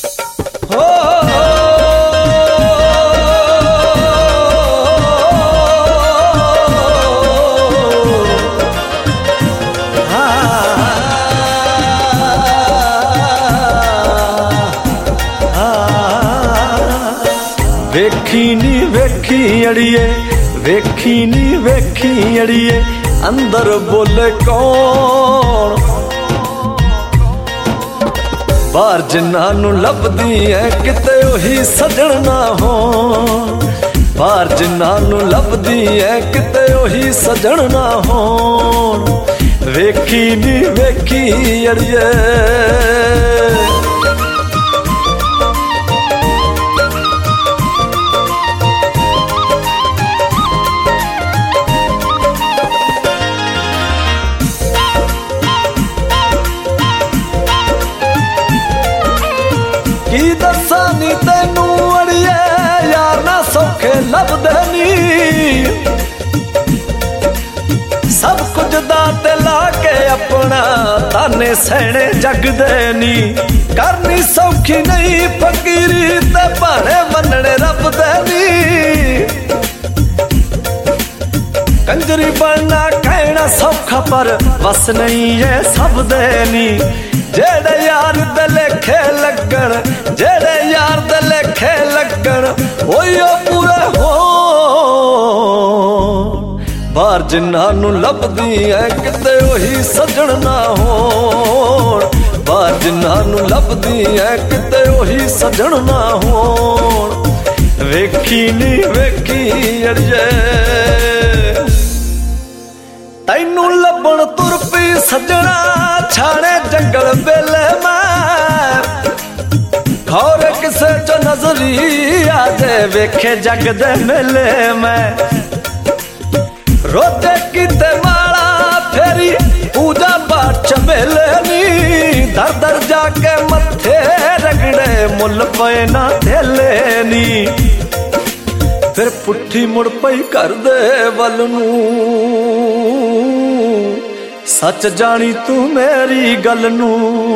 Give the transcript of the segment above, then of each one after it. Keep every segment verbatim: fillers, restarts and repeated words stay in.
हो वेखी नी वेखी अड़िए वेखी नी वेखी अड़िए अंदर बोले कौन बाहर जिन्हां नूं लभदी है किते ओही सजण ना हो बाहर जिन्हां नूं लभदी है किते ओही सजण ना हो वेखी नी वेखी अड़िए की दसा नी तेनू अड़िए यार ना सौखे लभदे नी सब कुछ दाते ला के अपना ताने सहने जगदे नी करनी सौखी नहीं फकीरी ते भाणे मनने रब दे नी कंजरी बनना कहना सौखा पर बस नहीं है सब दे नी जेड़े यार दे लेखे लगन जेड़े यार दे लेखे लगन ओयो पूरे हो बाहर जिन्हां नूं लभदी है किते ओही सजण ना हो बाहर जिन्हां नूं लभदी है किते ओही सजण ना हो वेखी नी वेखी अड़िए तैनू लभण तुर पी सजना छाणे जंगल बेले मैं खौर किसे जो नजरी आजे वेखे जग दे मेले मैं रोते किते माला फेरी पूजा पाठ चमेले नी दर दर जाके मथे रगड़े मुल पे ना थेले नी फिर पुट्ठी मुड़ पई कर दे वल नूं सच जानी तू मेरी गल नूं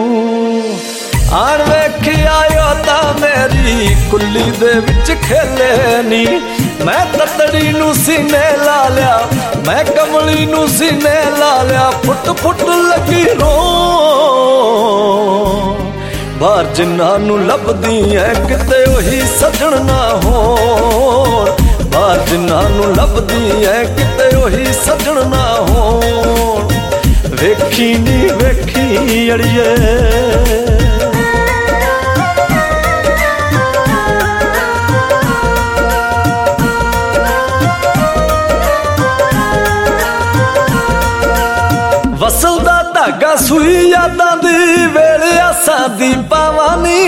आण वेखी आयो ता मेरी कुल्ली दे विच खेले नी मैं ततड़ी नूं सीने ला लिया मैं कमली नूं सीने ला लिया फुट फुट लगी रो बाहर जिन्हां नूं लभदी है किते ओही सजण ना हो बाहर जिन्हां नूं लभदी है किते ओही सजण ना हो वेखी नी वेखी अड़िए वसल दा धागा सुई यादां दी वेले आसां दी पावानी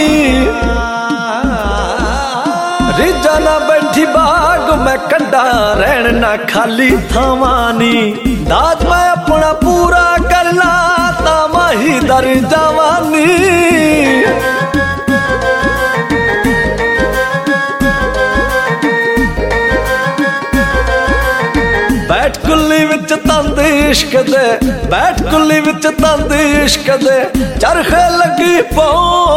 रिजा ना बैठी बाग मैं कंडा रहन ना खाली थावानी दाज मैं अपना पूरा करना ता माही दर जवानी बैठ कुल्ली विच तंद इश्क दे बैठ कुल्ली विच तंद इश्क दे चरखे लगी पौ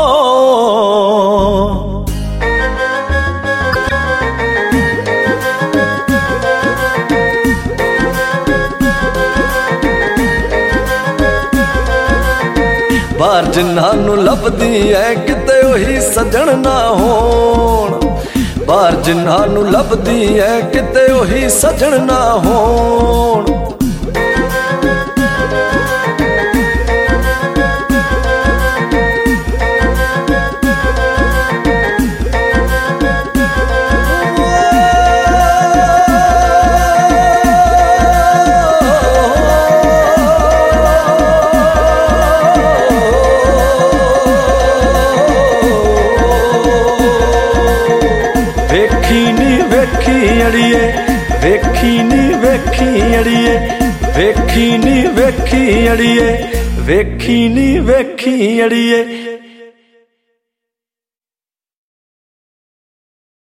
बाहर जिन्हां नूं लभदी है किते ओही सजण ना होण बाहर जिन्हां नूं लभदी है किते ओही सजण ना होण अड़िए वेखी नी वेखी अड़िए वेखी नी वेखी अड़िए वेखी नी वेखी अड़िए